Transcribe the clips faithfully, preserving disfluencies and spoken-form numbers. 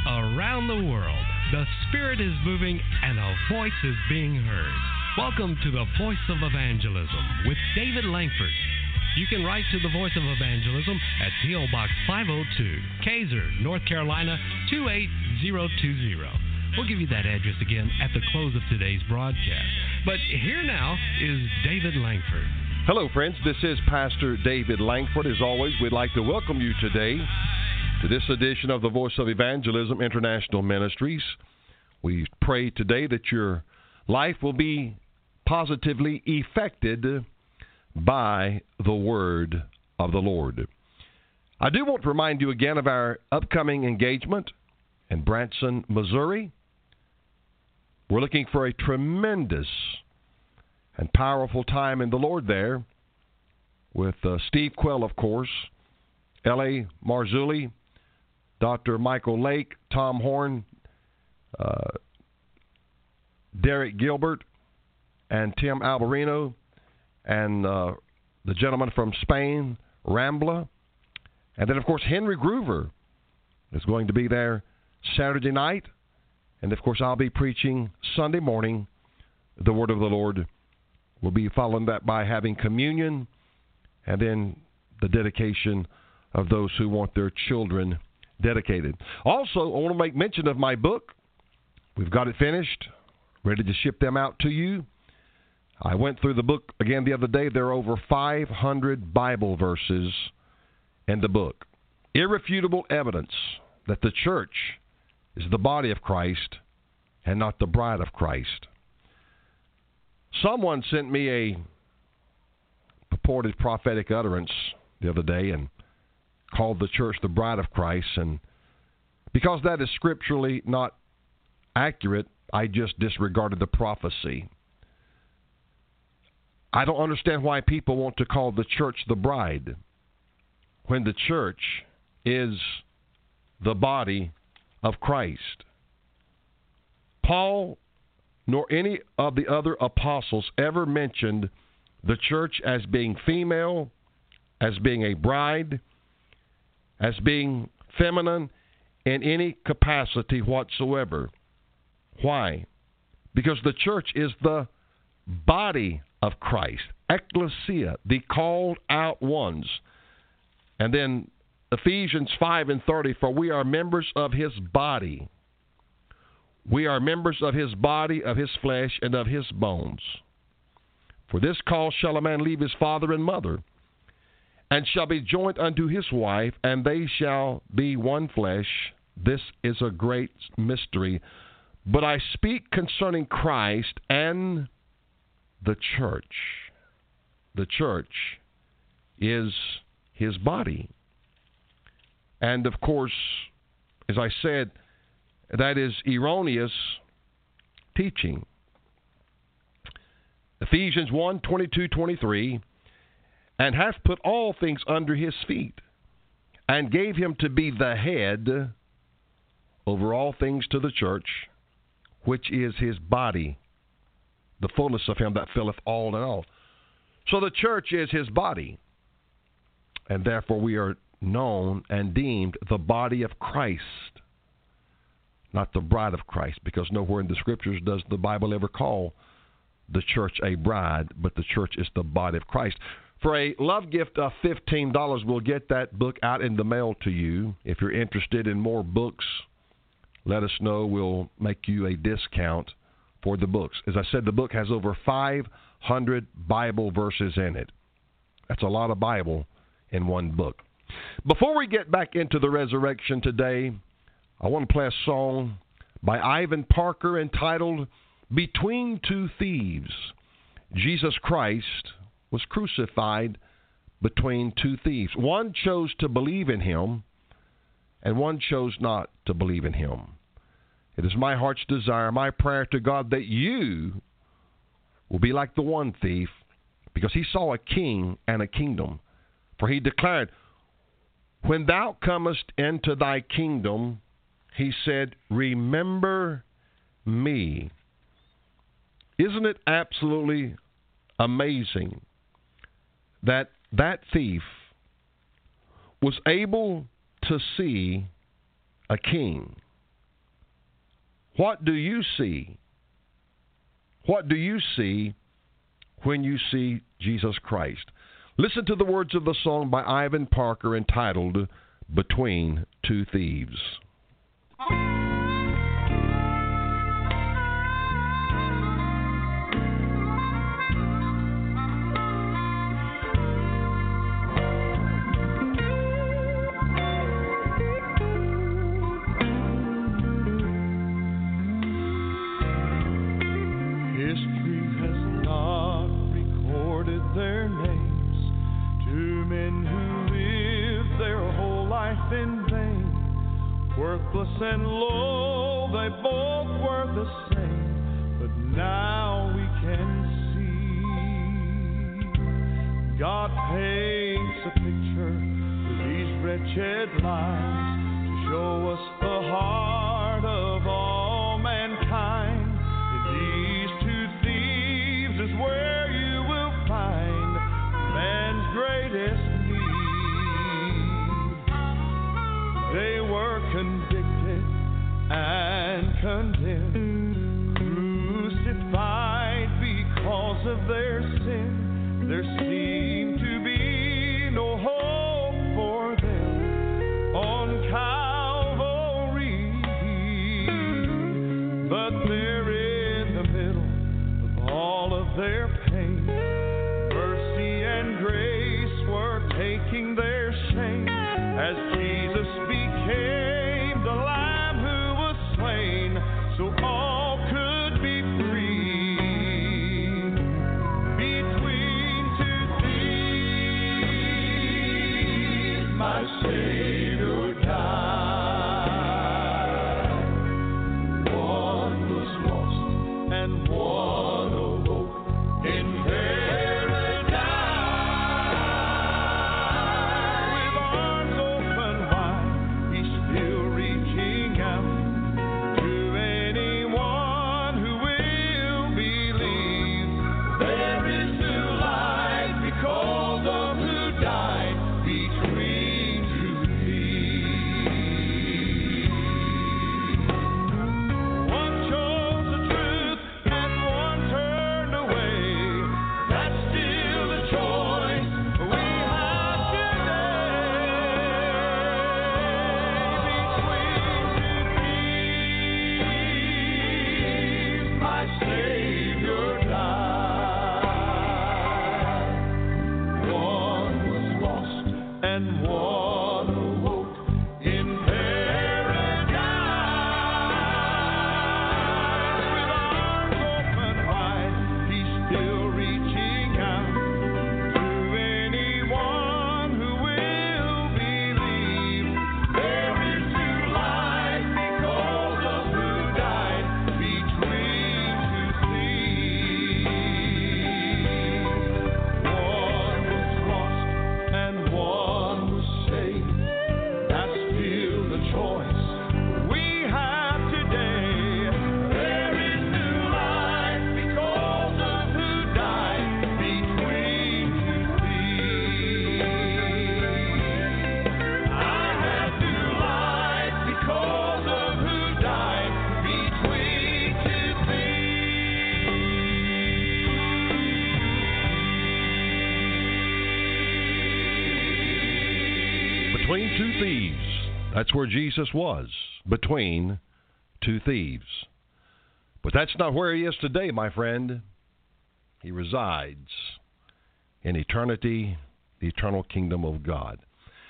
Around the world, the Spirit is moving and a voice is being heard. Welcome to the Voice of Evangelism with David Langford. You can write to the Voice of Evangelism at P O. Box five oh two, Kaiser, North Carolina two eight zero two zero. We'll give you that address again at the close of today's broadcast. But here now is David Langford. Hello, friends. This is Pastor David Langford. As always, we'd like to welcome you today to this edition of the Voice of Evangelism International Ministries. We pray today that your life will be positively affected by the Word of the Lord. I do want to remind you again of our upcoming engagement in Branson, Missouri. We're looking for a tremendous and powerful time in the Lord there with uh, Steve Quell, of course, L A. Marzulli, Doctor Michael Lake, Tom Horn, uh, Derek Gilbert, and Tim Alberino, and uh, the gentleman from Spain, Rambla. And then, of course, Henry Groover is going to be there Saturday night. And, of course, I'll be preaching Sunday morning the Word of the Lord. We'll be following that by having communion and then the dedication of those who want their children dedicated. Also, I want to make mention of my book. We've got it finished, ready to ship them out to you. I went through the book again the other day. There are over five hundred Bible verses in the book. Irrefutable evidence that the church is the body of Christ and not the bride of Christ. Someone sent me a purported prophetic utterance the other day and called the church the bride of Christ, and because that is scripturally not accurate, I just disregarded the prophecy. I don't understand why people want to call the church the bride when the church is the body of Christ. Paul nor any of the other apostles ever mentioned the church as being female, as being a bride, as being feminine in any capacity whatsoever. Why? Because the church is the body of Christ, ecclesia, the called out ones. And then Ephesians five and thirty, for we are members of his body. We are members of his body, of his flesh, and of his bones. For this cause shall a man leave his father and mother, and shall be joined unto his wife, and they shall be one flesh. This is a great mystery. But I speak concerning Christ and the church. The church is his body. And of course, as I said, that is erroneous teaching. Ephesians one, twenty-two, twenty-three, and hath put all things under his feet, and gave him to be the head over all things to the church, which is his body, the fullness of him that filleth all in all. So the church is his body, and therefore we are known and deemed the body of Christ, not the bride of Christ, because nowhere in the Scriptures does the Bible ever call the church a bride, but the church is the body of Christ. For a love gift of fifteen dollars, we'll get that book out in the mail to you. If you're interested in more books, let us know. We'll make you a discount for the books. As I said, the book has over five hundred Bible verses in it. That's a lot of Bible in one book. Before we get back into the resurrection today, I want to play a song by Ivan Parker entitled Between Two Thieves. Jesus Christ was crucified between two thieves. One chose to believe in him, and one chose not to believe in him. It is my heart's desire, my prayer to God, that you will be like the one thief, because he saw a king and a kingdom. For he declared, when thou comest into thy kingdom, he said, remember me. Isn't it absolutely amazing that that thief was able to see a king What do you see? What do you see when you see Jesus Christ? Listen to the words of the song by Ivan Parker entitled Between Two Thieves. And lo, they both were the same, but now we can see God paints a picture with these wretched lives to show us the heart of all mankind. In these two thieves is where you will find man's greatest need. They were convicted and condemned, crucified because of their sin. There seemed to be no hope for them on Calvary, but there in the middle of all of their pain, mercy and grace were taking their shame as Jesus became the Lamb who was slain, so all could be free. Between two thieves, my Savior died. One was lost and one awoke in Between two thieves. That's where Jesus was, between two thieves. But that's not where he is today, my friend. He resides in eternity, the eternal kingdom of God.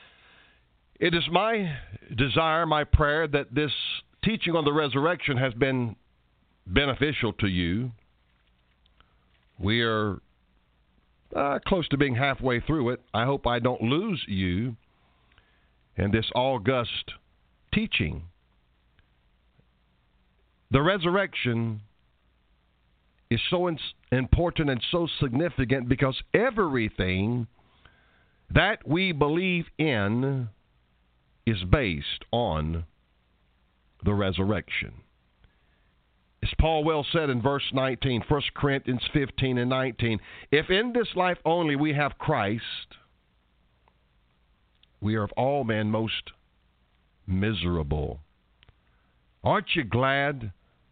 It is my desire, my prayer, that this teaching on the resurrection has been beneficial to you. We are uh, close to being halfway through it. I hope I don't lose you in this august teaching. The resurrection is so in- important and so significant because everything that we believe in is based on the resurrection. As Paul well said in verse nineteen, First Corinthians fifteen and nineteen, if in this life only we have Christ, we are of all men most miserable. Aren't you glad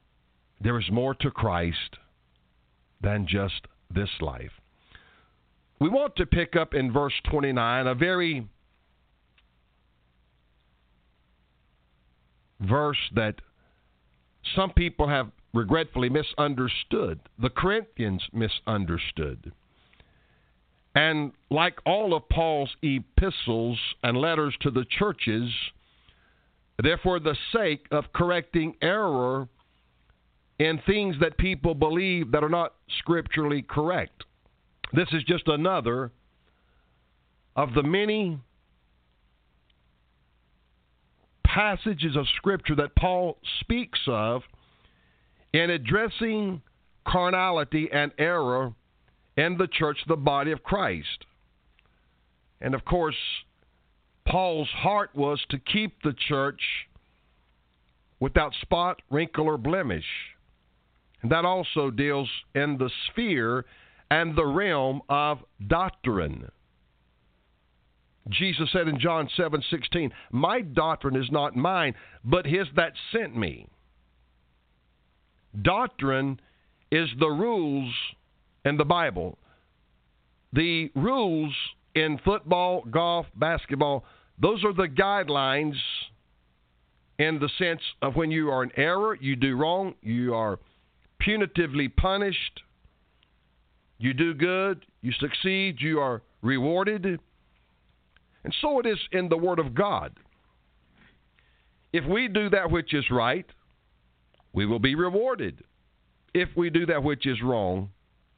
there is more to Christ than just this life. We want to pick up in verse twenty-nine, a very verse that some people have regretfully misunderstood. The Corinthians misunderstood. And like all of Paul's epistles and letters to the churches, therefore, the sake of correcting error in things that people believe that are not scripturally correct. This is just another of the many passages of Scripture that Paul speaks of in addressing carnality and error in the church, the body of Christ. And of course, Paul's heart was to keep the church without spot, wrinkle, or blemish. And that also deals in the sphere and the realm of doctrine. Jesus said in John seven sixteen, "My doctrine is not mine, but his that sent me." Doctrine is the rules in the Bible. The rules in football, golf, basketball, those are the guidelines in the sense of when you are in error, you do wrong, you are punitively punished, you do good, you succeed, you are rewarded. And so it is in the Word of God. If we do that which is right, we will be rewarded. If we do that which is wrong,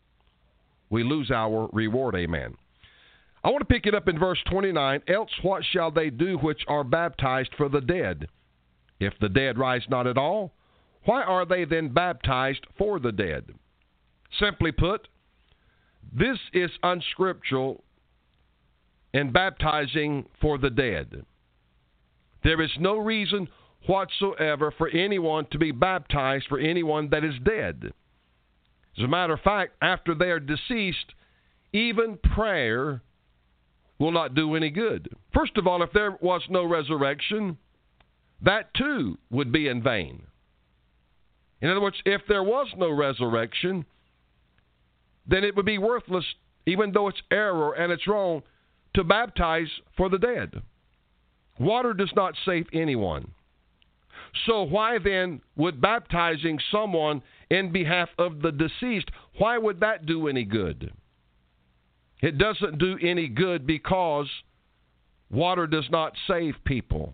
we lose our reward. Amen. I want to pick it up in verse twenty-nine. "Else what shall they do which are baptized for the dead? If the dead rise not at all, why are they then baptized for the dead?" Simply put, this is unscriptural in baptizing for the dead. There is no reason whatsoever for anyone to be baptized for anyone that is dead. As a matter of fact, after they are deceased, even prayer will not do any good. First of all, if there was no resurrection, that too would be in vain. In other words, if there was no resurrection, then it would be worthless, even though it's error and it's wrong, to baptize for the dead. Water does not save anyone. So why then would baptizing someone in behalf of the deceased, why would that do any good? It doesn't do any good because water does not save people.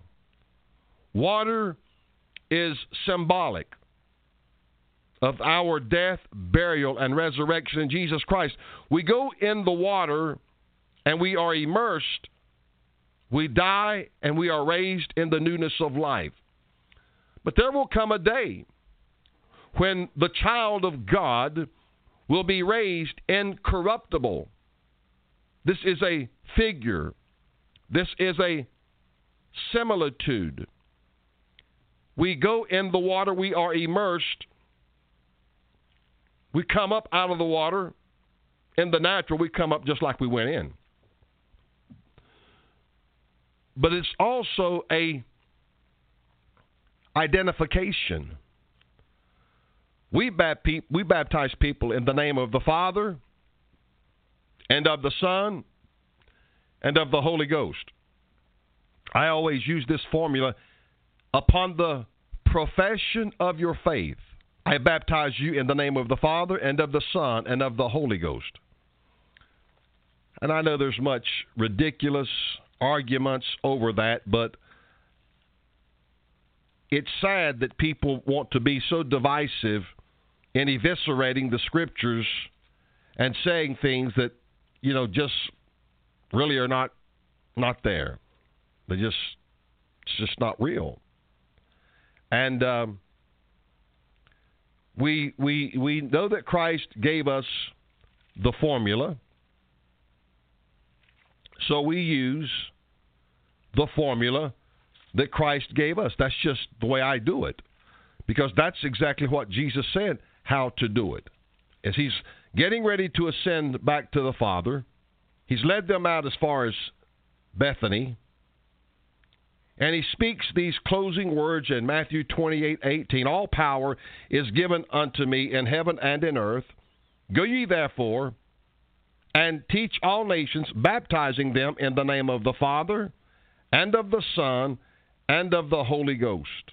Water is symbolic of our death, burial, and resurrection in Jesus Christ. We go in the water and we are immersed. We die and we are raised in the newness of life. But there will come a day when the child of God will be raised incorruptible. This is a figure. This is a similitude. We go in the water, we are immersed. We come up out of the water. In the natural, we come up just like we went in. But it's also a identification. We, bap- we baptize people in the name of the Father and of the Son and of the Holy Ghost. I always use this formula. Upon the profession of your faith, I baptize you in the name of the Father and of the Son and of the Holy Ghost. And I know there's much ridiculous arguments over that, but it's sad that people want to be so divisive in eviscerating the Scriptures and saying things that, you know, just really are not not there. They just it's just not real. And um, we we we know that Christ gave us the formula, so we use the formula that Christ gave us. That's just the way I do it, because that's exactly what Jesus said how to do it. As he's getting ready to ascend back to the Father, he's led them out as far as Bethany. And he speaks these closing words in Matthew twenty-eight eighteen. All power is given unto me in heaven and in earth. Go ye therefore and teach all nations, baptizing them in the name of the Father and of the Son and of the Holy Ghost.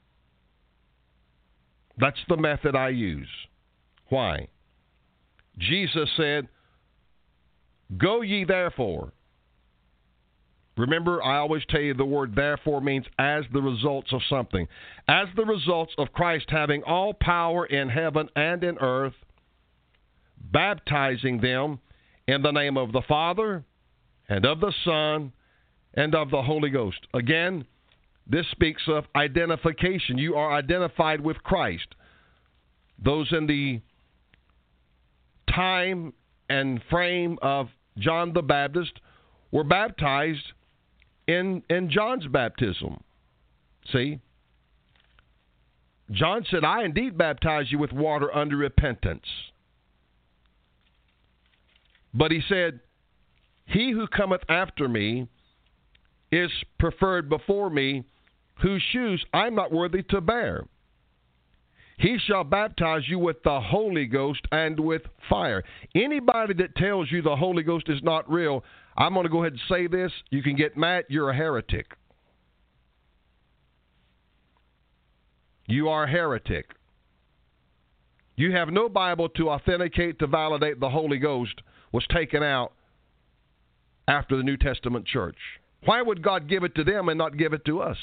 That's the method I use. Why? Jesus said, go ye therefore. Remember, I always tell you the word therefore means as the results of something. As the results of Christ having all power in heaven and in earth, baptizing them in the name of the Father and of the Son and of the Holy Ghost. Again, this speaks of identification. You are identified with Christ. Those in the time and frame of John the Baptist were baptized in, in John's baptism. See? John said, I indeed baptize you with water unto repentance. But he said, he who cometh after me is preferred before me, whose shoes I'm not worthy to bear. He shall baptize you with the Holy Ghost and with fire. Anybody that tells you the Holy Ghost is not real, I'm going to go ahead and say this. You can get mad. You're a heretic. You are a heretic. You have no Bible to authenticate, to validate the Holy Ghost was taken out after the New Testament church. Why would God give it to them and not give it to us?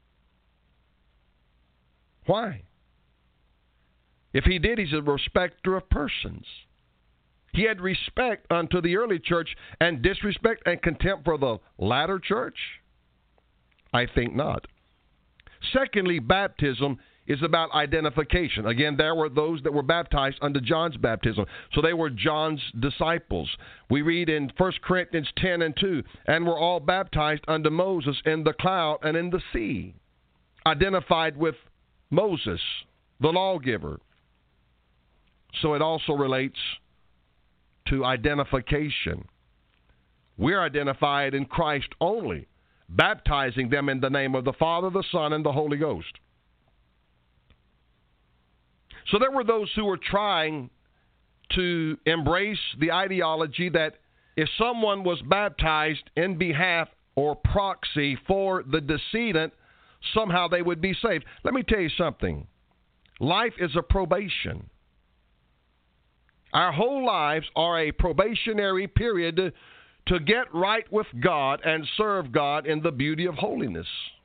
Why? If he did, he's a respecter of persons. He had respect unto the early church and disrespect and contempt for the latter church? I think not. Secondly, baptism is about identification. Again, there were those that were baptized under John's baptism. So they were John's disciples. We read in First Corinthians ten and two, and were all baptized unto Moses in the cloud and in the sea. Identified with Moses, the lawgiver. So it also relates to identification. We're identified in Christ only, baptizing them in the name of the Father, the Son, and the Holy Ghost. So there were those who were trying to embrace the ideology that if someone was baptized in behalf or proxy for the decedent, somehow they would be saved. Let me tell you something. Life is a probation. Our whole lives are a probationary period to, to get right with God and serve God in the beauty of holiness.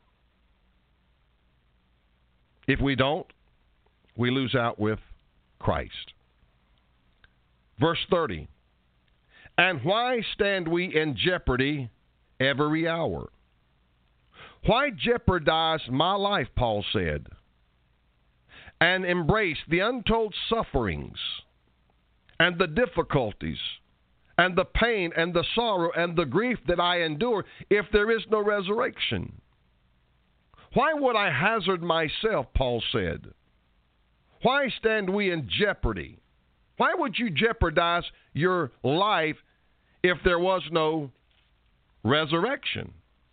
If we don't, we lose out with Christ. Verse thirty, and why stand we in jeopardy every hour? Why jeopardize my life, Paul said, and embrace the untold sufferings and the difficulties and the pain and the sorrow and the grief that I endure if there is no resurrection? Why would I hazard myself, Paul said? Why stand we in jeopardy? Why would you jeopardize your life if there was no resurrection?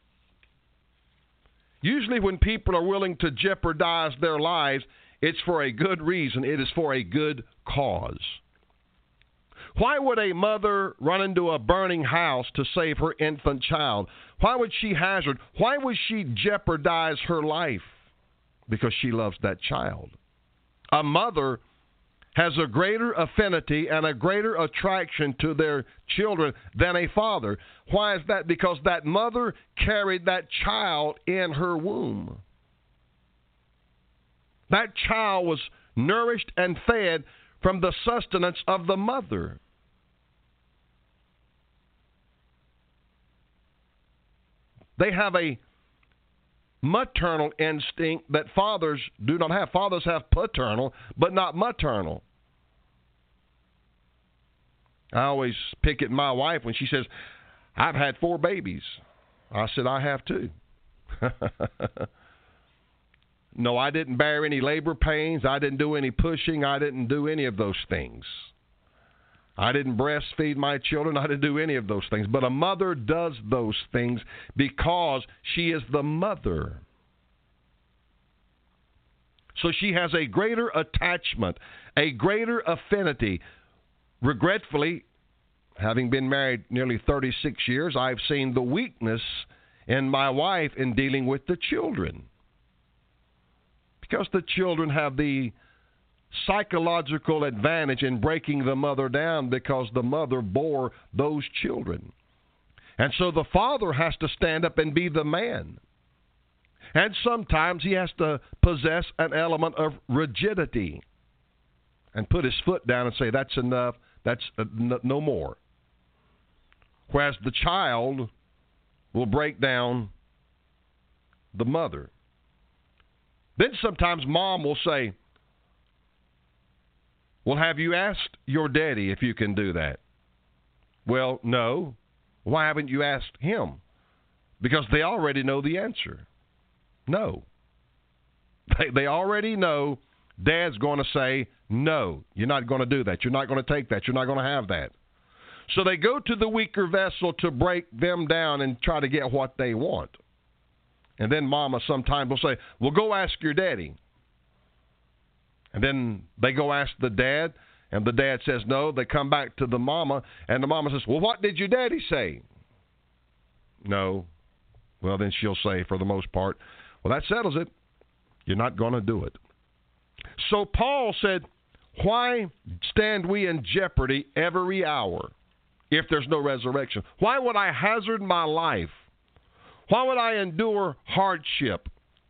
Usually when people are willing to jeopardize their lives, it's for a good reason. It is for a good cause. Why would a mother run into a burning house to save her infant child? Why would she hazard? Why would she jeopardize her life? Because she loves that child. A mother has a greater affinity and a greater attraction to their children than a father. Why is that? Because that mother carried that child in her womb. That child was nourished and fed from the sustenance of the mother. They have a maternal instinct that fathers do not have. Fathers have paternal, but not maternal. I always pick at my wife when she says, I've had four babies. I said, I have too. No, I didn't bear any labor pains. I didn't do any pushing. I didn't do any of those things. I didn't breastfeed my children. I didn't do any of those things. But a mother does those things because she is the mother. So she has a greater attachment, a greater affinity. Regretfully, having been married nearly thirty-six years, I've seen the weakness in my wife in dealing with the children. Because the children have the psychological advantage in breaking the mother down because the mother bore those children. And so the father has to stand up and be the man. And sometimes he has to possess an element of rigidity and put his foot down and say, that's enough, that's uh, n- no more. Whereas the child will break down the mother. Then sometimes mom will say, well, have you asked your daddy if you can do that? Well, no. Why haven't you asked him? Because they already know the answer. No. They, they already know Dad's going to say, no, you're not going to do that. You're not going to take that. You're not going to have that. So they go to the weaker vessel to break them down and try to get what they want. And then mama sometimes will say, well, go ask your daddy. And then they go ask the dad, and the dad says no. They come back to the mama, and the mama says, well, what did your daddy say? No. Well, then she'll say, for the most part, well, that settles it. You're not going to do it. So Paul said, why stand we in jeopardy every hour if there's no resurrection? Why would I hazard my life? Why would I endure hardship,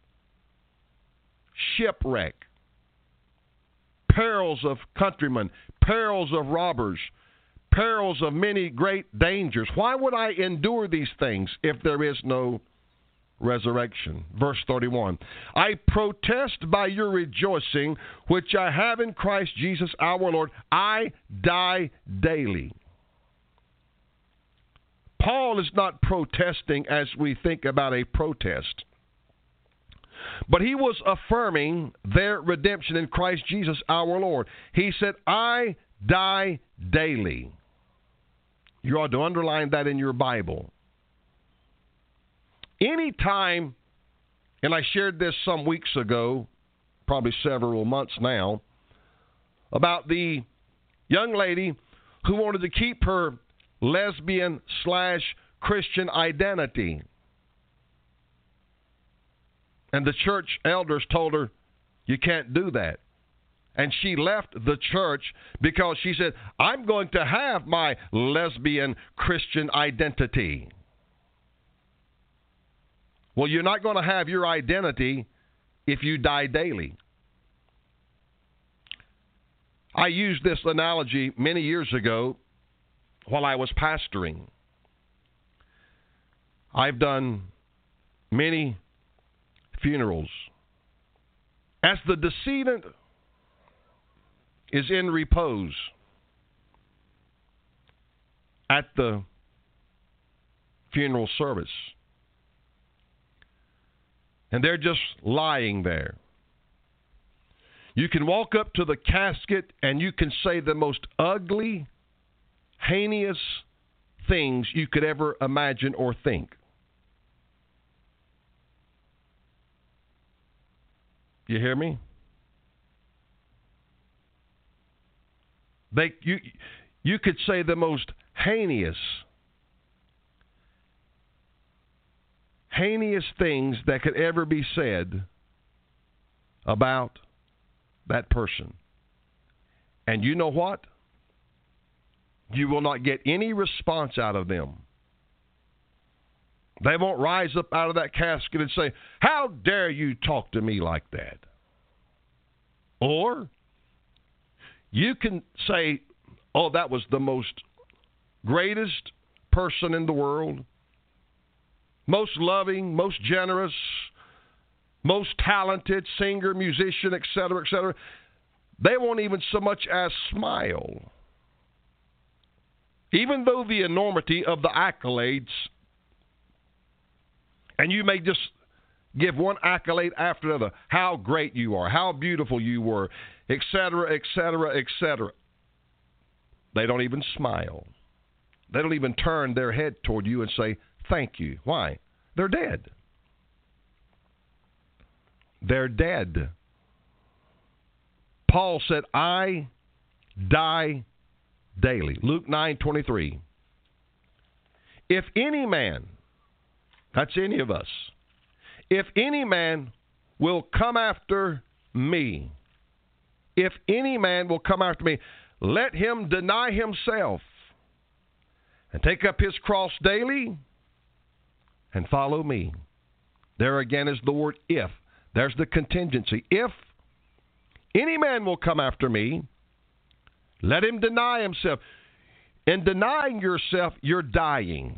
shipwreck, perils of countrymen, perils of robbers, perils of many great dangers? Why would I endure these things if there is no resurrection? Verse thirty-one, I protest by your rejoicing, which I have in Christ Jesus our Lord. I die daily. Paul is not protesting as we think about a protest, but he was affirming their redemption in Christ Jesus our Lord. He said, I die daily. You ought to underline that in your Bible. Any time, and I shared this some weeks ago, probably several months now, about the young lady who wanted to keep her lesbian slash Christian identity. And the church elders told her, you can't do that. And she left the church because she said, I'm going to have my lesbian Christian identity. Well, you're not going to have your identity if you die daily. I used this analogy many years ago while I was pastoring. I've done many funerals. As the decedent is in repose at the funeral service, and they're just lying there, you can walk up to the casket and you can say the most ugly, heinous things you could ever imagine or think. You hear me? They, you, you could say the most heinous, heinous things that could ever be said about that person. And you know what? You will not get any response out of them. They won't rise up out of that casket and say, how dare you talk to me like that? Or you can say, oh, that was the most greatest person in the world, most loving, most generous, most talented singer, musician, et cetera, et cetera. They won't even so much as smile. Even though the enormity of the accolades, and you may just give one accolade after another, how great you are, how beautiful you were, et cetera, et cetera, et cetera. They don't even smile. They don't even turn their head toward you and say, thank you. Why? They're dead. They're dead. Paul said, I die daily. Luke nine twenty-three. If any man, that's any of us, if any man will come after me, if any man will come after me, let him deny himself and take up his cross daily and follow me. There again is the word if. There's the contingency. If any man will come after me, let him deny himself. In denying yourself, you're dying.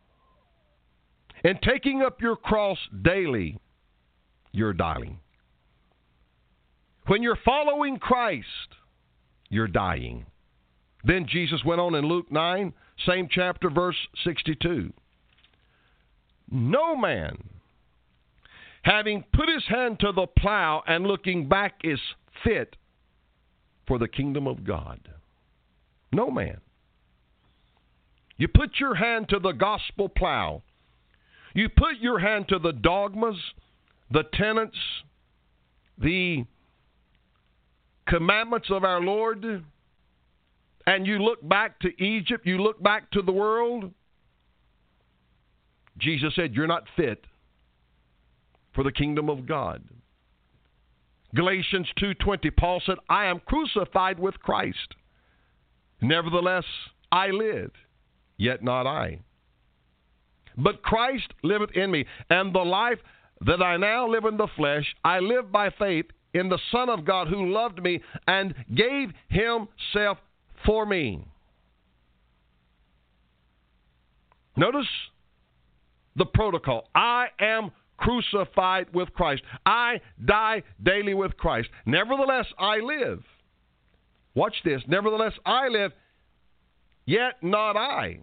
In taking up your cross daily, you're dying. When you're following Christ, you're dying. Then Jesus went on in Luke nine, same chapter, verse sixty-two. No man, having put his hand to the plow and looking back, is fit for the kingdom of God. No man. You put your hand to the gospel plow. You put your hand to the dogmas, the tenets, the commandments of our Lord, and you look back to Egypt, you look back to the world. Jesus said, you're not fit for the kingdom of God. Galatians two twenty, Paul said, I am crucified with Christ. Nevertheless, I live, yet not I. But Christ liveth in me, and the life that I now live in the flesh, I live by faith in the Son of God who loved me and gave himself for me. Notice the protocol. I am crucified with Christ. I die daily with Christ. Nevertheless, I live. Watch this. Nevertheless, I live, yet not I.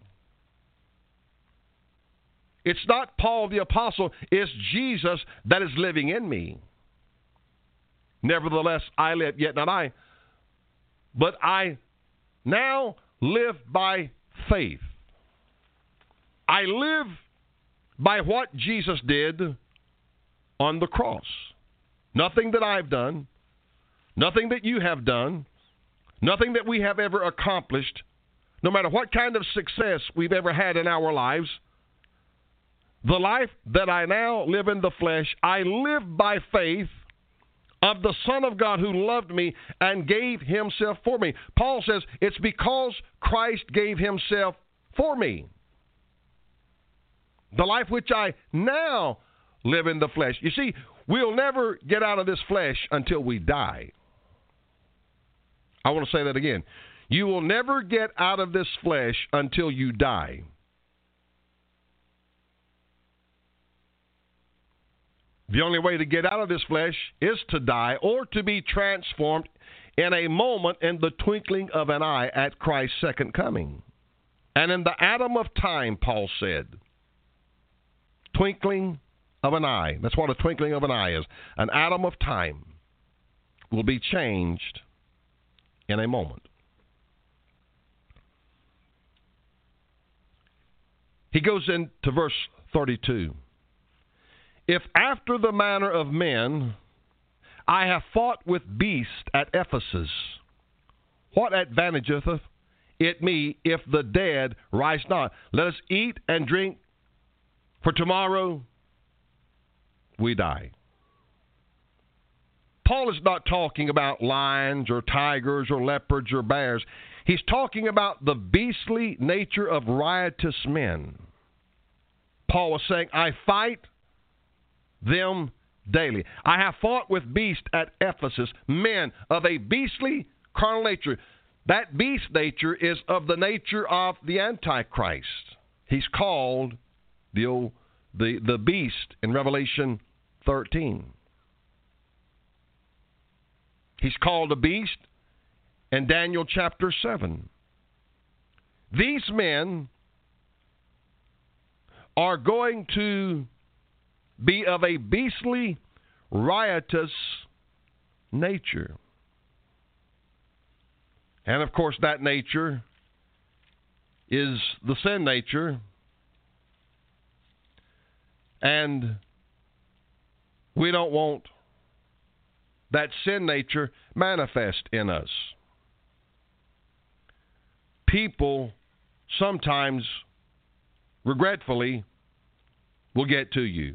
It's not Paul the apostle. It's Jesus that is living in me. Nevertheless, I live, yet not I. But I now live by faith. I live by what Jesus did on the cross. Nothing that I've done, nothing that you have done, nothing that we have ever accomplished, no matter what kind of success we've ever had in our lives. The life that I now live in the flesh, I live by faith of the Son of God who loved me and gave himself for me. Paul says it's because Christ gave himself for me. The life which I now live in the flesh. You see, we'll never get out of this flesh until we die. I want to say that again. You will never get out of this flesh until you die. The only way to get out of this flesh is to die or to be transformed in a moment, in the twinkling of an eye, at Christ's second coming. And in the atom of time, Paul said, twinkling of an eye. That's what a twinkling of an eye is. An atom of time will be changed in a moment. He goes into verse thirty-two. If after the manner of men I have fought with beasts at Ephesus, what advantageth it me if the dead rise not? Let us eat and drink, for tomorrow we die. Paul is not talking about lions or tigers or leopards or bears. He's talking about the beastly nature of riotous men. Paul was saying, I fight them daily. I have fought with beasts at Ephesus, men of a beastly carnal nature. That beast nature is of the nature of the Antichrist. He's called the old, the, the beast in Revelation thirteen. He's called a beast in Daniel chapter seven. These men are going to be of a beastly, riotous nature. And of course, that nature is the sin nature, and we don't want that sin nature manifest in us. People sometimes, regretfully, will get to you.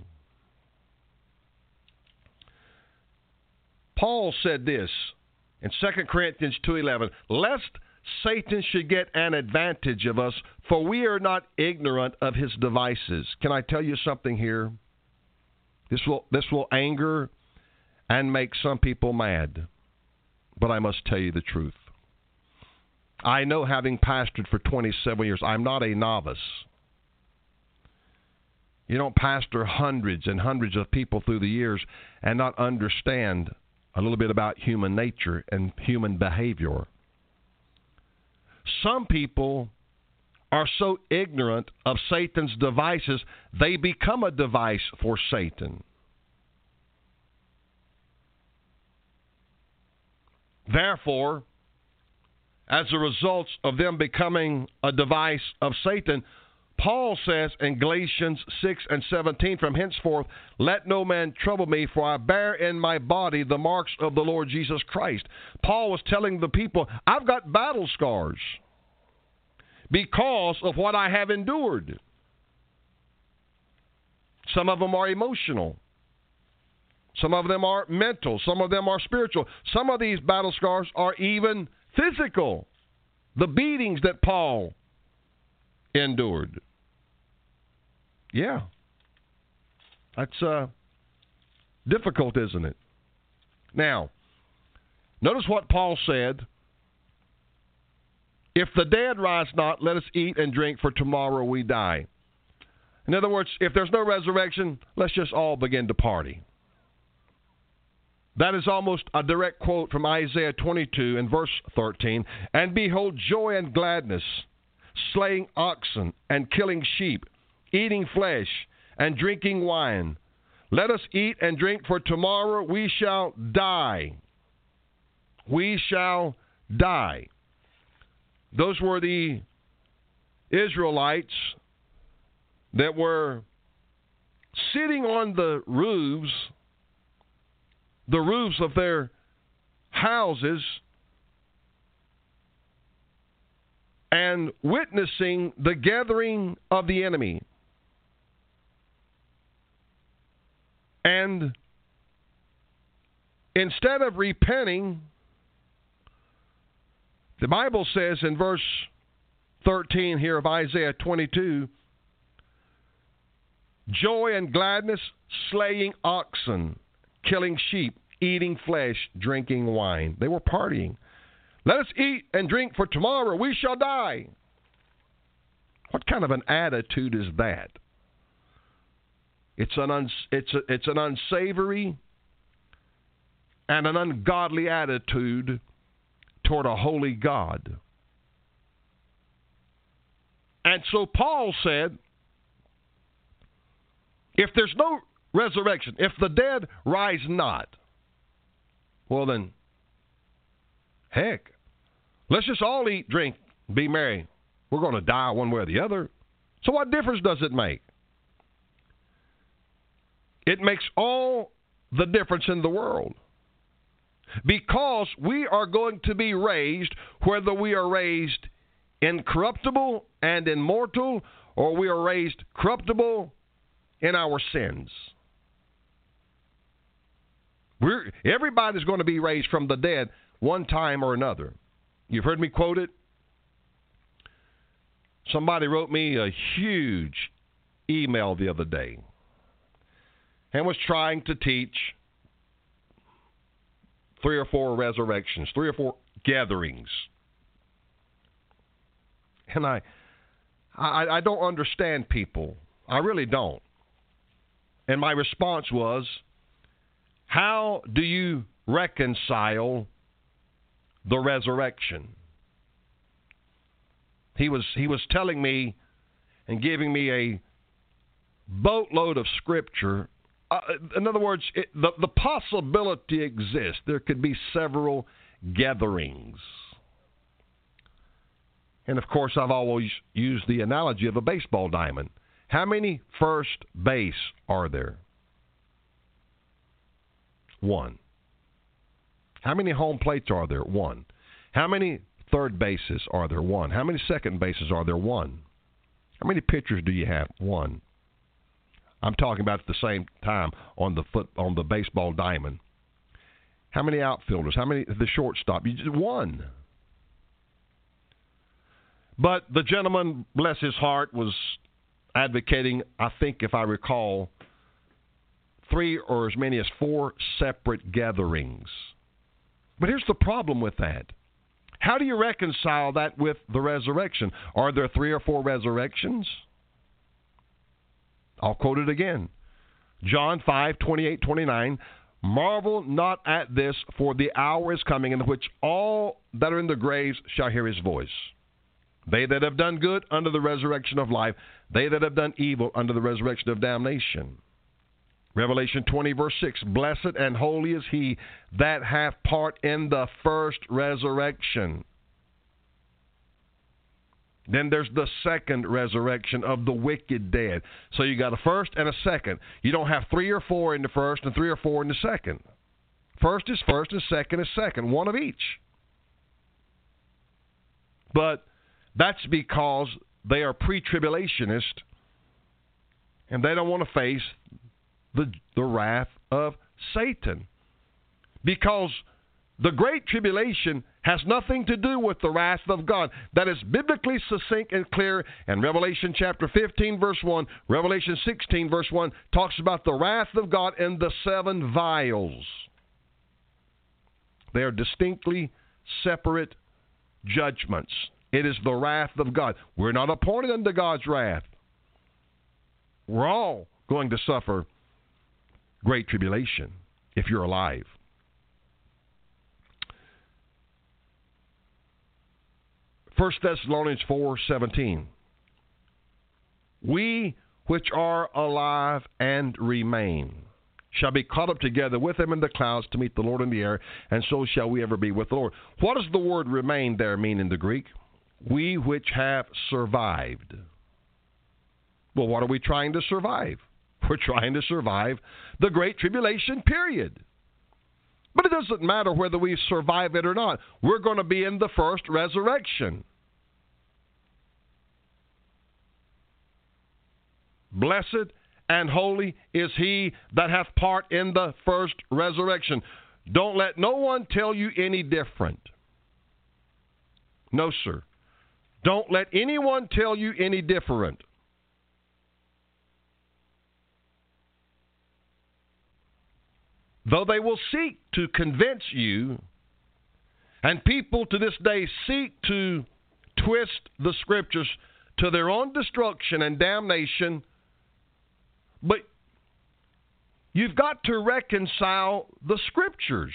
Paul said this in Second Corinthians two eleven, lest Satan should get an advantage of us, for we are not ignorant of his devices. Can I tell you something here? This will this will anger and make some people mad, but I must tell you the truth. I know, having pastored for twenty-seven years, I'm not a novice. You don't pastor hundreds and hundreds of people through the years and not understand a little bit about human nature and human behavior. Some people are so ignorant of Satan's devices, they become a device for Satan. Therefore, as a result of them becoming a device of Satan, Paul says in Galatians six and seventeen, from henceforth, let no man trouble me, for I bear in my body the marks of the Lord Jesus Christ. Paul was telling the people, I've got battle scars because of what I have endured. Some of them are emotional. Some of them are mental. Some of them are spiritual. Some of these battle scars are even physical. The beatings that Paul endured. Yeah. That's uh, difficult, isn't it? Now, notice what Paul said. If the dead rise not, let us eat and drink, for tomorrow we die. In other words, if there's no resurrection, let's just all begin to party. That is almost a direct quote from Isaiah twenty-two and verse thirteen. And behold, joy and gladness, slaying oxen and killing sheep, eating flesh and drinking wine. Let us eat and drink, for tomorrow we shall die. We shall die. Those were the Israelites that were sitting on the roofs, the roofs of their houses, and witnessing the gathering of the enemy. And instead of repenting, the Bible says in verse thirteen here of Isaiah twenty-two, joy and gladness, slaying oxen, killing sheep, eating flesh, drinking wine. They were partying. Let us eat and drink, for tomorrow we shall die. What kind of an attitude is that? It's an uns- it's a, it's an unsavory and an ungodly attitude toward a holy God. And so Paul said, if there's no resurrection, if the dead rise not, well then, heck, let's just all eat, drink, be merry. We're going to die one way or the other. So what difference does it make? It makes all the difference in the world. Because we are going to be raised, whether we are raised incorruptible and immortal, or we are raised corruptible in our sins. We're, everybody's going to be raised from the dead one time or another. You've heard me quote it. Somebody wrote me a huge email the other day and was trying to teach three or four resurrections, three or four gatherings. And I, I, I don't understand people. I really don't. And my response was, how do you reconcile the resurrection? He was he was telling me and giving me a boatload of scripture. Uh, in other words, it, the, the possibility exists. There could be several gatherings. And, of course, I've always used the analogy of a baseball diamond. How many first base are there? One. How many home plates are there? One. How many third bases are there? One. How many second bases are there? One. How many pitchers do you have? One. I'm talking about at the same time on the foot on the baseball diamond. How many outfielders? How many the shortstop? You just one. But the gentleman, bless his heart, was advocating, I think if I recall, three or as many as four separate gatherings. But here's the problem with that. How do you reconcile that with the resurrection? Are there three or four resurrections? I'll quote it again. John five, twenty-eight, twenty-nine. Marvel not at this, for the hour is coming in which all that are in the graves shall hear his voice. They that have done good under the resurrection of life, they that have done evil under the resurrection of damnation. Revelation twenty, verse six, blessed and holy is he that hath part in the first resurrection. Then there's the second resurrection of the wicked dead. So you got a first and a second. You don't have three or four in the first and three or four in the second. First is first and second is second, one of each. But that's because they are pre-tribulationists and they don't want to face the, the wrath of Satan. Because the Great Tribulation has nothing to do with the wrath of God. That is biblically succinct and clear. And Revelation chapter fifteen, verse one, Revelation sixteen, verse one, talks about the wrath of God in the seven vials. They are distinctly separate judgments. It is the wrath of God. We're not appointed unto God's wrath. We're all going to suffer great tribulation if you're alive. First Thessalonians four seventeen. We which are alive and remain shall be caught up together with them in the clouds to meet the Lord in the air, and so shall we ever be with the Lord. What does the word remain there mean in the Greek? We which have survived. Well, what are we trying to survive? We're trying to survive the Great Tribulation period. But it doesn't matter whether we survive it or not. We're going to be in the first resurrection. Blessed and holy is he that hath part in the first resurrection. Don't let no one tell you any different. No, sir. Don't let anyone tell you any different. Though they will seek to convince you, and people to this day seek to twist the Scriptures to their own destruction and damnation, but you've got to reconcile the Scriptures.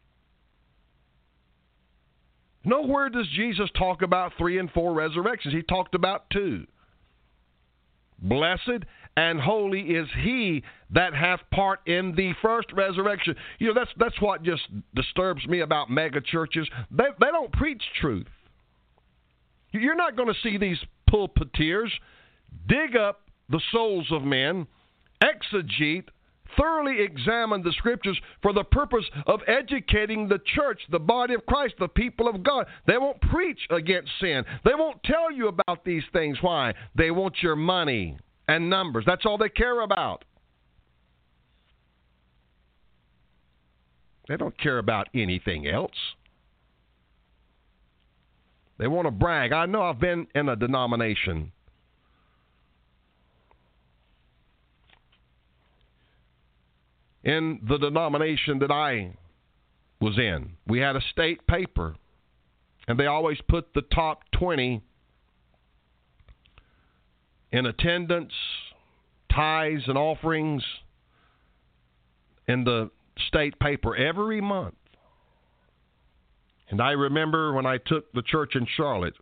Nowhere does Jesus talk about three and four resurrections. He talked about two. Blessed and holy is he that hath part in the first resurrection. You know, that's that's what just disturbs me about mega churches. They, they don't preach truth. You're not going to see these pulpiteers dig up the souls of men, exegete, thoroughly examine the Scriptures for the purpose of educating the church, the body of Christ, the people of God. They won't preach against sin. They won't tell you about these things. Why? They want your money and numbers. That's all they care about. They don't care about anything else. They want to brag. I know I've been in a denomination. In the denomination that I was in, we had a state paper, and they always put the top twenty in attendance, tithes, and offerings in the state paper every month. And I remember when I took the church in Charlotte,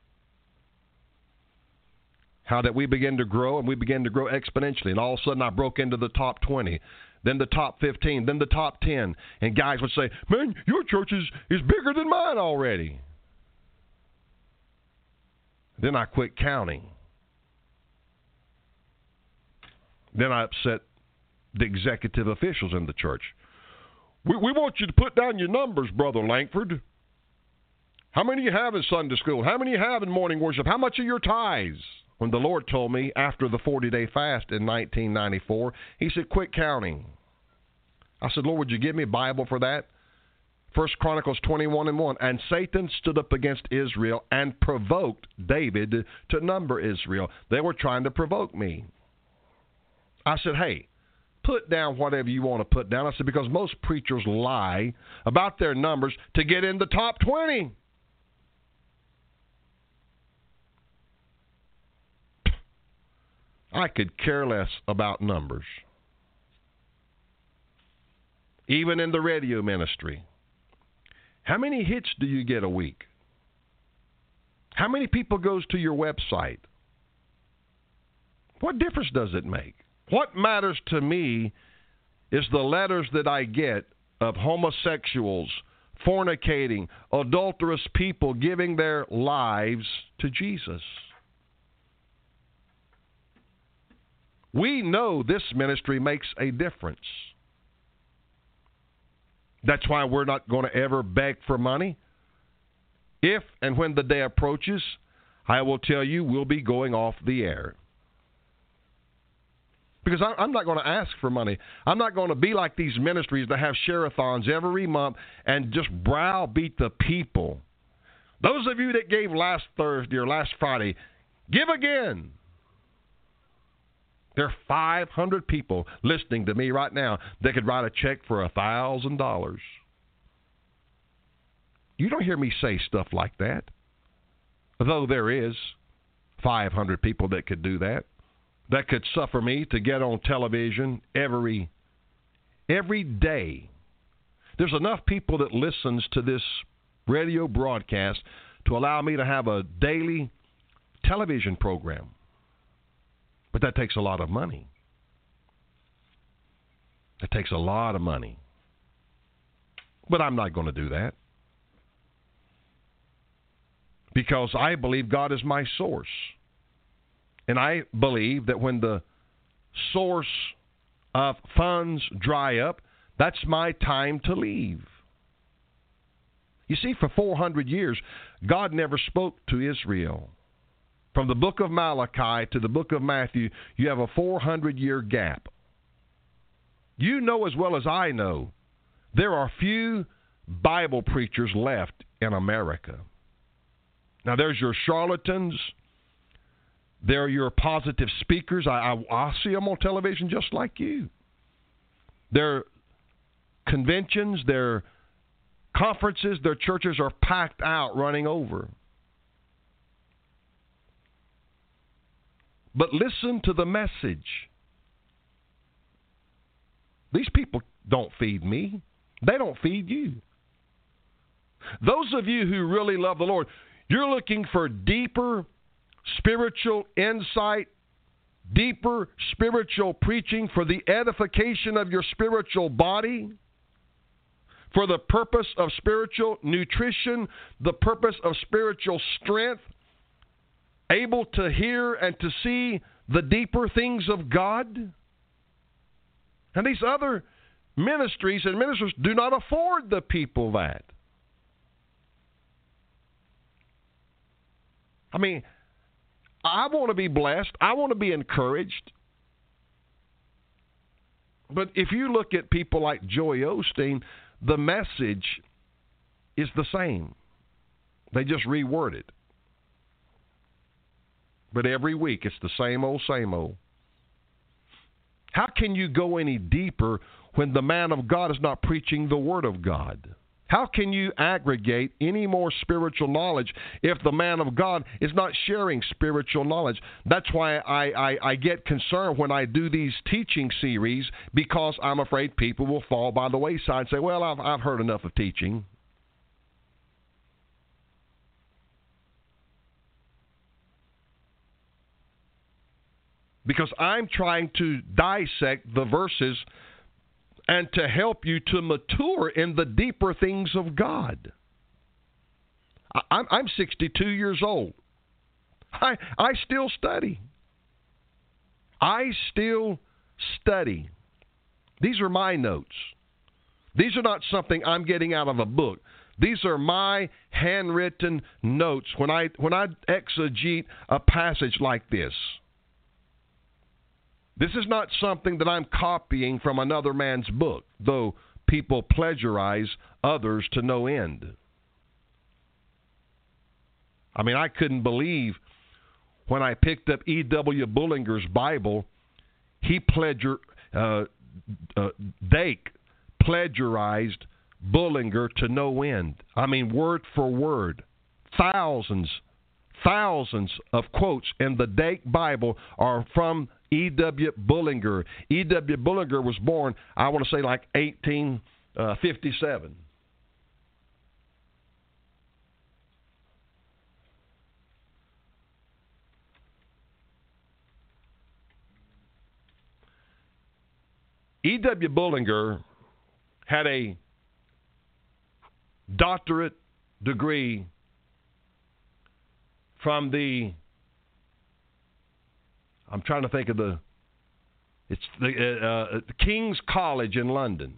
how that we began to grow, and we began to grow exponentially. And all of a sudden I broke into the top twenty, then the top fifteen, then the top ten. And guys would say, man, your church is, is bigger than mine already. Then I quit counting. Then I upset the executive officials in the church. We, we want you to put down your numbers, Brother Langford. How many you have in Sunday school? How many you have in morning worship? How much are your tithes? When the Lord told me after the forty-day fast in nineteen ninety-four, he said, quit counting. I said, Lord, would you give me a Bible for that? First Chronicles twenty-one and one. And Satan stood up against Israel and provoked David to number Israel. They were trying to provoke me. I said, hey, put down whatever you want to put down. I said, because most preachers lie about their numbers to get in the top twenty. I could care less about numbers. Even in the radio ministry. How many hits do you get a week? How many people goes to your website? What difference does it make? What matters to me is the letters that I get of homosexuals, fornicating, adulterous people giving their lives to Jesus. We know this ministry makes a difference. That's why we're not going to ever beg for money. If and when the day approaches, I will tell you we'll be going off the air. Because I'm not going to ask for money. I'm not going to be like these ministries that have share-a-thons every month and just browbeat the people. Those of you that gave last Thursday or last Friday, give again. There are five hundred people listening to me right now that could write a check for one thousand dollars. You don't hear me say stuff like that. Though there is five hundred people that could do that, that could suffer me to get on television every, every day. There's enough people that listens to this radio broadcast to allow me to have a daily television program. But that takes a lot of money. It takes a lot of money. But I'm not going to do that. Because I believe God is my source. And I believe that when the source of funds dry up, that's my time to leave. You see, for four hundred years, God never spoke to Israel. From the book of Malachi to the book of Matthew, you have a four hundred year gap. You know as well as I know, there are few Bible preachers left in America. Now, there's your charlatans. There are your positive speakers. I, I, I see them on television just like you. Their conventions, their conferences, their churches are packed out, running over. But listen to the message. These people don't feed me. They don't feed you. Those of you who really love the Lord, you're looking for deeper spiritual insight, deeper spiritual preaching for the edification of your spiritual body, for the purpose of spiritual nutrition, the purpose of spiritual strength, able to hear and to see the deeper things of God. And these other ministries and ministers do not afford the people that. I mean, I want to be blessed. I want to be encouraged. But if you look at people like Joel Osteen, the message is the same. They just reword it. But every week it's the same old, same old. How can you go any deeper when the man of God is not preaching the Word of God? How can you aggregate any more spiritual knowledge if the man of God is not sharing spiritual knowledge? That's why I, I, I get concerned when I do these teaching series, because I'm afraid people will fall by the wayside and say, well, I've, I've heard enough of teaching. Because I'm trying to dissect the verses and to help you to mature in the deeper things of God. I'm sixty-two years old. I, I still study. I still study. These are my notes. These are not something I'm getting out of a book. These are my handwritten notes when I when I exegete a passage like this. This is not something that I'm copying from another man's book, though people plagiarize others to no end. I mean, I couldn't believe when I picked up E W Bullinger's Bible, he plagiar, uh, uh, Dake plagiarized Bullinger to no end. I mean, word for word. Thousands, thousands of quotes in the Dake Bible are from E W Bullinger. E W Bullinger was born, I want to say, like eighteen fifty-seven. E W Bullinger had a doctorate degree from the, I'm trying to think of the, it's the, uh, uh, the King's College in London.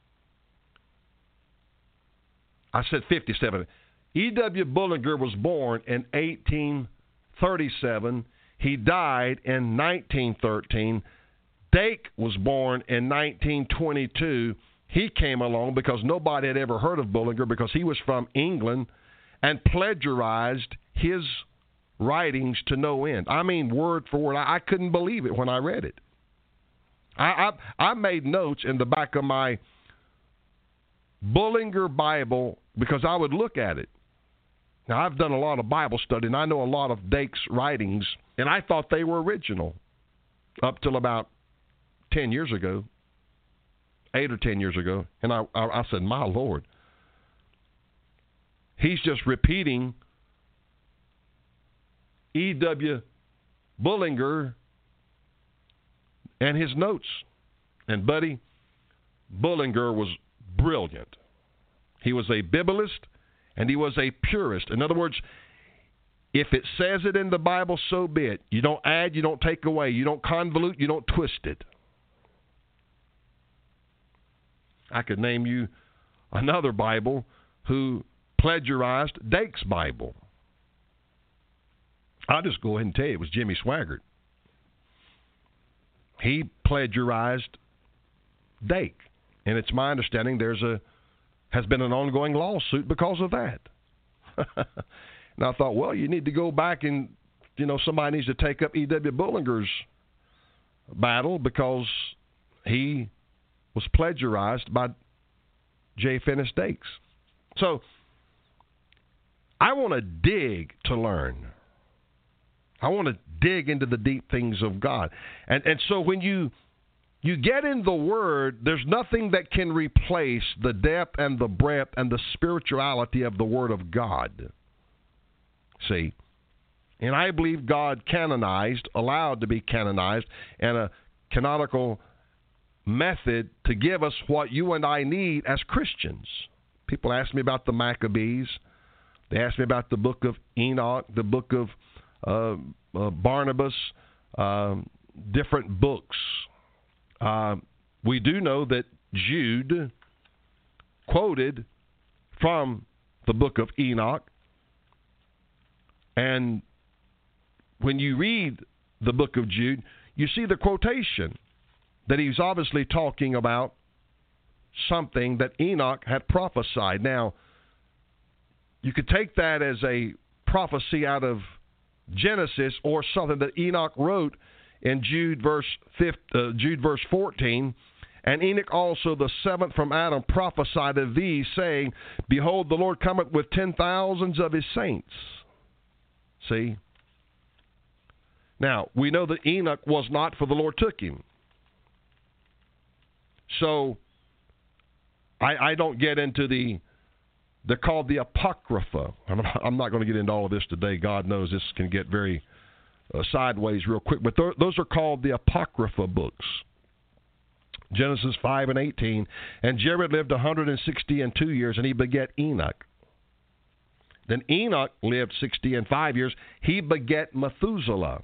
I said fifty-seven. E W Bullinger was born in eighteen thirty-seven. He died in nineteen thirteen. Dake was born in nineteen twenty-two. He came along because nobody had ever heard of Bullinger because he was from England and plagiarized his writings to no end. I mean, word for word. I, I couldn't believe it when I read it. I, I, I made notes in the back of my Bullinger Bible because I would look at it. Now, I've done a lot of Bible study, and I know a lot of Dake's writings, and I thought they were original up till about ten years ago, eight or ten years ago. And I, I, I said, my Lord, he's just repeating E W Bullinger and his notes. And, buddy, Bullinger was brilliant. He was a Biblicist, and he was a purist. In other words, if it says it in the Bible, so be it. You don't add, you don't take away, you don't convolute, you don't twist it. I could name you another Bible who plagiarized Dake's Bible. I'll just go ahead and tell you it was Jimmy Swaggart. He plagiarized Dake, and it's my understanding there's a has been an ongoing lawsuit because of that. And I thought, well, you need to go back and, you know, somebody needs to take up E W Bullinger's battle because he was plagiarized by J. Finis Dakes. So I want to dig to learn. I want to dig into the deep things of God. And and so when you you get in the Word, there's nothing that can replace the depth and the breadth and the spirituality of the Word of God. See? And I believe God canonized, allowed to be canonized, and a canonical method to give us what you and I need as Christians. People ask me about the Maccabees. They ask me about the book of Enoch, the book of uh, uh, Barnabas, uh, different books. Uh, we do know that Jude quoted from the book of Enoch. And when you read the book of Jude, you see the quotation that he's obviously talking about something that Enoch had prophesied. Now, you could take that as a prophecy out of Genesis or something that Enoch wrote in Jude verse fifteen, uh, Jude verse fourteen. And Enoch also, the seventh from Adam, prophesied of thee, saying, behold, the Lord cometh with ten thousands of his saints. See? Now, we know that Enoch was not, for the Lord took him. So, I, I don't get into the, they're called the Apocrypha. I'm not, I'm not going to get into all of this today. God knows this can get very uh, sideways real quick. But th- those are called the Apocrypha books. Genesis five and eighteen. And Jared lived one hundred sixty and two years, and he begat Enoch. Then Enoch lived sixty and five years. He begat Methuselah.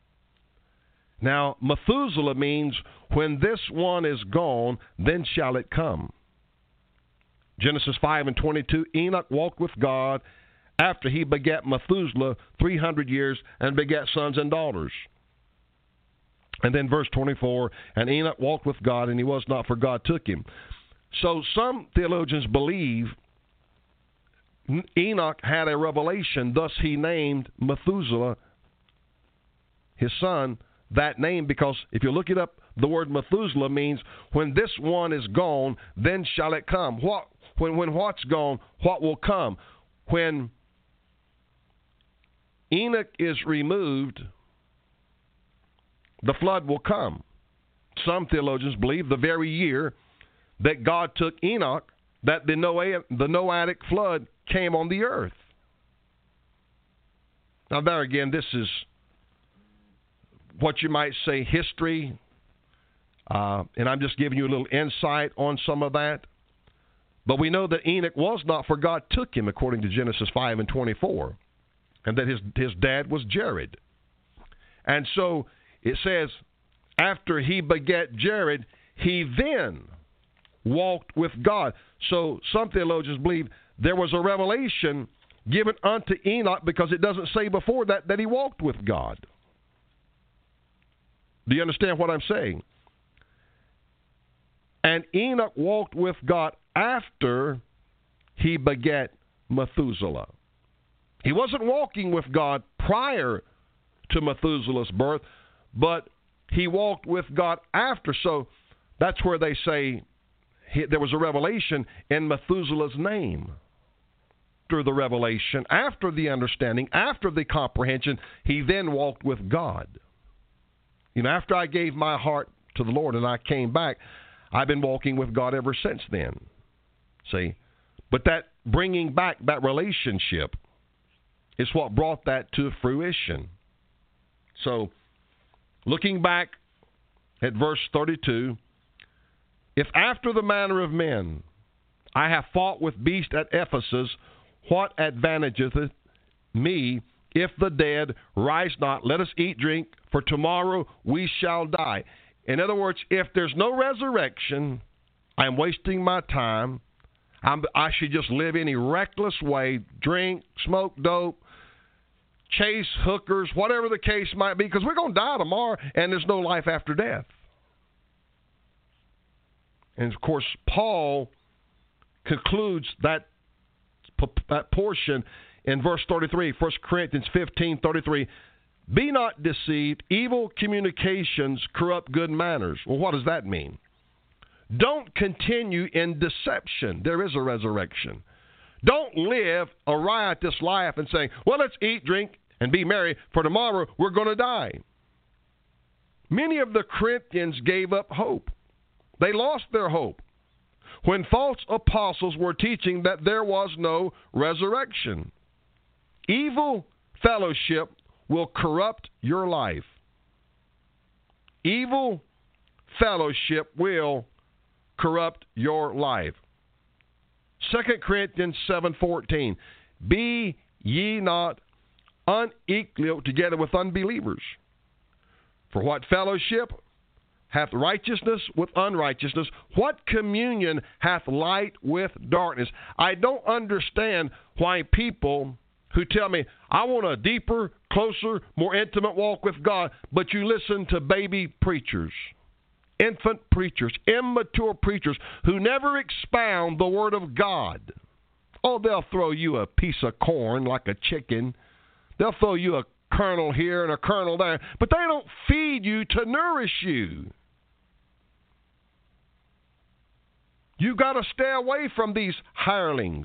Now, Methuselah means, when this one is gone, then shall it come. Genesis five and twenty-two, Enoch walked with God after he begat Methuselah three hundred years and begat sons and daughters. And then verse twenty-four, and Enoch walked with God, and he was not, for God took him. So some theologians believe Enoch had a revelation, thus he named Methuselah, his son, that name, because if you look it up, the word Methuselah means, when this one is gone, then shall it come. What when when what's gone, what will come? When Enoch is removed, the flood will come. Some theologians believe the very year that God took Enoch, that the Noah, the Noahic flood came on the earth. Now there again, this is what you might say history, uh, and I'm just giving you a little insight on some of that. But we know that Enoch was not, for God took him, according to Genesis five and twenty-four, and that his, his dad was Jared. And so it says, after he begat Jared, he then walked with God. So some theologians believe there was a revelation given unto Enoch, because it doesn't say before that that he walked with God. Do you understand what I'm saying? And Enoch walked with God after he begat Methuselah. He wasn't walking with God prior to Methuselah's birth, but he walked with God after. So that's where they say he, there was a revelation in Methuselah's name. After the revelation, after the understanding, after the comprehension, he then walked with God. You know, after I gave my heart to the Lord and I came back, I've been walking with God ever since then. See? But that bringing back that relationship is what brought that to fruition. So, looking back at verse thirty-two, if after the manner of men I have fought with beasts at Ephesus, what advantageth it me if the dead rise not? Let us eat, drink, for tomorrow we shall die. In other words, if there's no resurrection, I'm wasting my time. I'm, I should just live any reckless way, drink, smoke dope, chase hookers, whatever the case might be, because we're going to die tomorrow, and there's no life after death. And, of course, Paul concludes that, that portion in verse thirty-three, First Corinthians fifteen thirty-three. Be not deceived, evil communications corrupt good manners. Well, what does that mean? Don't continue in deception. There is a resurrection. Don't live a riotous life and say, well, let's eat, drink, and be merry, for tomorrow we're going to die. Many of the Corinthians gave up hope. They lost their hope when false apostles were teaching that there was no resurrection. Evil fellowship will corrupt your life. Evil fellowship will corrupt your life. Second Corinthians seven fourteen. Be ye not unequal together with unbelievers. For what fellowship hath righteousness with unrighteousness? What communion hath light with darkness? I don't understand why people who tell me, I want a deeper, closer, more intimate walk with God, but you listen to baby preachers, infant preachers, immature preachers who never expound the Word of God. Oh, they'll throw you a piece of corn like a chicken. They'll throw you a kernel here and a kernel there, but they don't feed you to nourish you. You've got to stay away from these hirelings.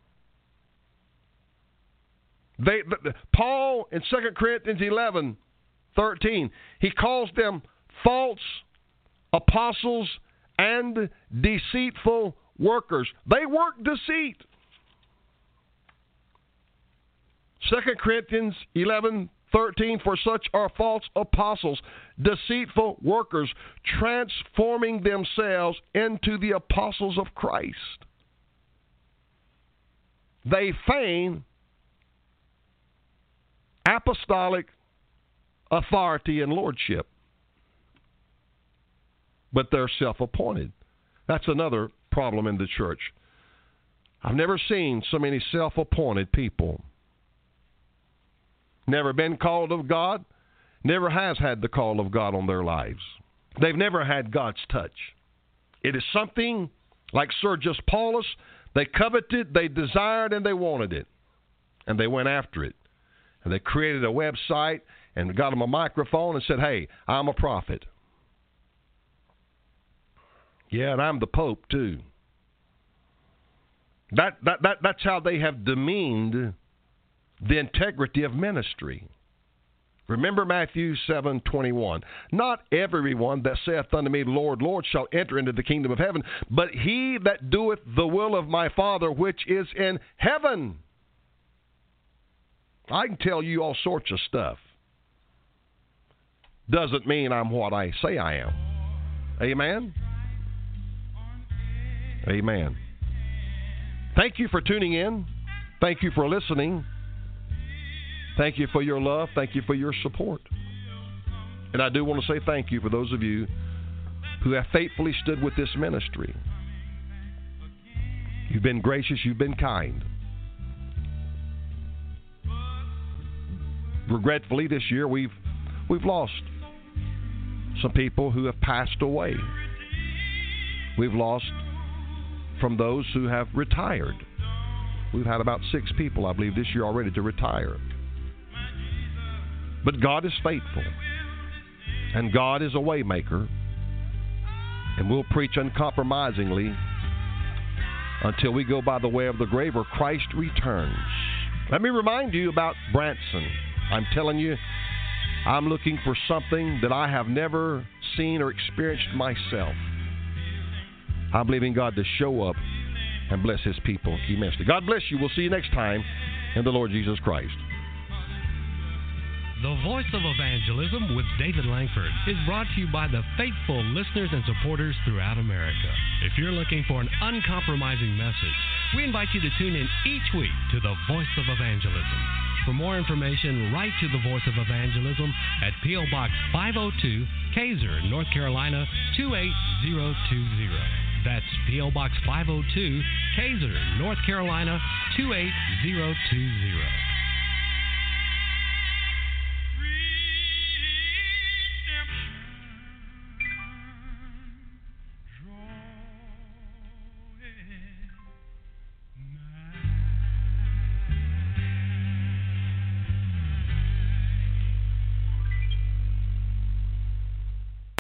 They, Paul in Second Corinthians eleven thirteen, he calls them false apostles and deceitful workers. They work deceit. Second Corinthians eleven thirteen, for such are false apostles, deceitful workers, transforming themselves into the apostles of Christ. They feign apostolic authority and lordship. But they're self-appointed. That's another problem in the church. I've never seen so many self-appointed people. Never been called of God, never has had the call of God on their lives. They've never had God's touch. It is something like Sergius Paulus. They coveted, they desired, and they wanted it. And they went after it. And they created a website and got them a microphone and said, hey, I'm a prophet. Yeah, and I'm the Pope too. That, that, that, that's how they have demeaned the integrity of ministry. Remember Matthew seven twenty-one. Not everyone that saith unto me, Lord, Lord, shall enter into the kingdom of heaven, but he that doeth the will of my Father which is in heaven. I can tell you all sorts of stuff. Doesn't mean I'm what I say I am. Amen? Amen. Thank you for tuning in. Thank you for listening. Thank you for your love. Thank you for your support. And I do want to say thank you for those of you who have faithfully stood with this ministry. You've been gracious. You've been kind. Regretfully, this year we've we've lost some people who have passed away. We've lost from those who have retired. We've had about six people, I believe, this year already to retire. But God is faithful, and God is a way maker, and we'll preach uncompromisingly until we go by the way of the grave or Christ returns. Let me remind you about Branson. I'm telling you, I'm looking for something that I have never seen or experienced myself. I'm believing God to show up and bless His people immensely. God bless you. We'll see you next time in the Lord Jesus Christ. The Voice of Evangelism with David Langford is brought to you by the faithful listeners and supporters throughout America. If you're looking for an uncompromising message, we invite you to tune in each week to the Voice of Evangelism. For more information, write to the Voice of Evangelism at P O. Box five oh two, Kaiser, North Carolina two eight zero two zero. That's P O. Box five oh two, Kaiser, North Carolina two eight zero two zero.